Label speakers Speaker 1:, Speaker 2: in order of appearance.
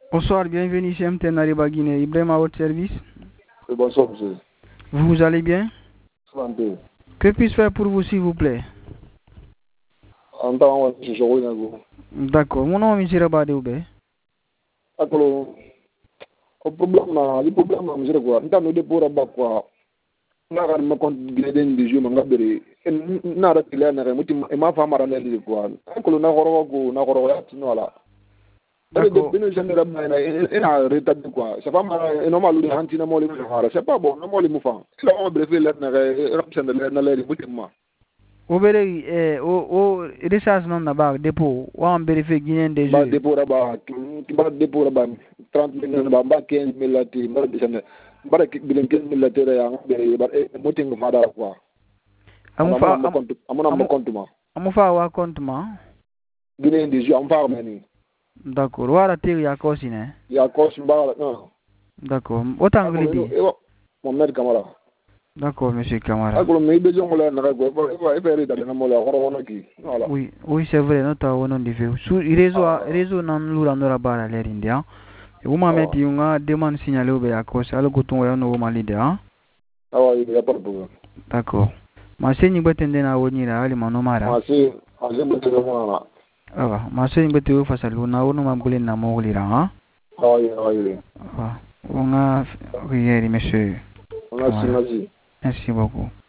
Speaker 1: Bonsoir, bienvenue chez MTN Ariba Guinée. Ibrahim à votre service.
Speaker 2: Bonsoir, monsieur.
Speaker 1: Vous allez bien?
Speaker 2: Santé.
Speaker 1: Que puis-je faire pour vous, s'il vous plaît?
Speaker 2: En tant que je
Speaker 1: D'accord. Mon nom est M. Rabade Oube.
Speaker 2: Akolo, o problème na, le problème na monsieur quoi. Nta no de pour aba quoi. Na ga ma compte gleden de jeu manga bere. Na ra tile na ga muti ma fa mara na de quoi. Akolo na goro go na goro ya tino ala.
Speaker 1: D'accord.
Speaker 2: Bino jende ra na ina reta de quoi. C'est pas mal normal de hantina mo le fara. C'est pas bon, no mo le mu fa. La on bref le na ga rapsen de na le muti ma.
Speaker 1: Obere o recharge non na ba dépôt wa am vérifier Guinéen des
Speaker 2: Ba
Speaker 1: jeux.
Speaker 2: dépôt ra ba ki ba dépôt ra ba 30 000 ba ba 15 000 la ti ba de bara bilen 15 000 la tere ya ngbe ba muti ma da quoi.
Speaker 1: Amufa
Speaker 2: Amona mo compte ma.
Speaker 1: amufa wa compte ma.
Speaker 2: Guinéen des jeux am fa mani.
Speaker 1: D'accord. Wara tiri ya kosine.
Speaker 2: Ya kos mbala non.
Speaker 1: D'accord. Autant que dit.
Speaker 2: Mohamed Kamara.
Speaker 1: D'accord, monsieur Kamara.
Speaker 2: Akolo me be jongola na go e fere da na mo la horo na ki. Voilà.
Speaker 1: Oui, oui, c'est vrai, nous avons un défi. Sur réseau nan lura ndora bara l'India. Et vous m'avez dit une demande signalée au Béacos, alors que tu es un Malide, hein?
Speaker 2: Ah oui, il y a pas de problème.
Speaker 1: D'accord. Ma sœur n'y peut na woni la ali manomara.
Speaker 2: Ah c'est, me te demande.
Speaker 1: Ah, ma sœur n'y peut fa salu na wono mabule na mogulira, hein?
Speaker 2: Ah oui.
Speaker 1: Ah, on a monsieur.
Speaker 2: Merci.
Speaker 1: Merci beaucoup.